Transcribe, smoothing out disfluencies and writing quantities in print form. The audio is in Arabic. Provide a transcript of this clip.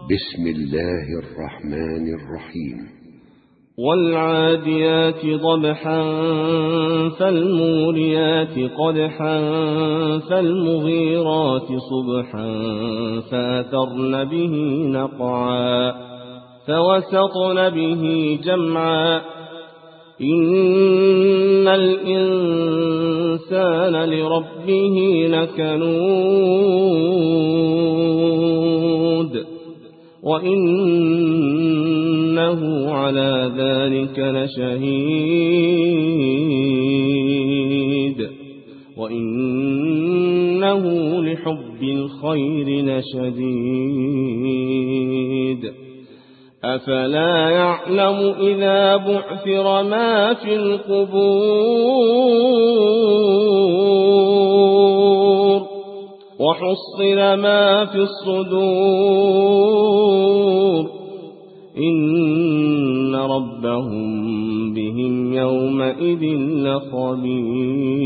بسم الله الرحمن الرحيم. والعاديات ضبحا فالموريات قدحا فالمغيرات صبحا فأثرن به نقعا فوسطن به جمعا إن الإنسان لربه لكنود وإنه على ذلك لشهيد وإنه لحب الخير لشديد أفلا يعلم إذا بعثر ما في القبور وحصل ما في الصدور إن ربهم بهم يومئذ لخبير.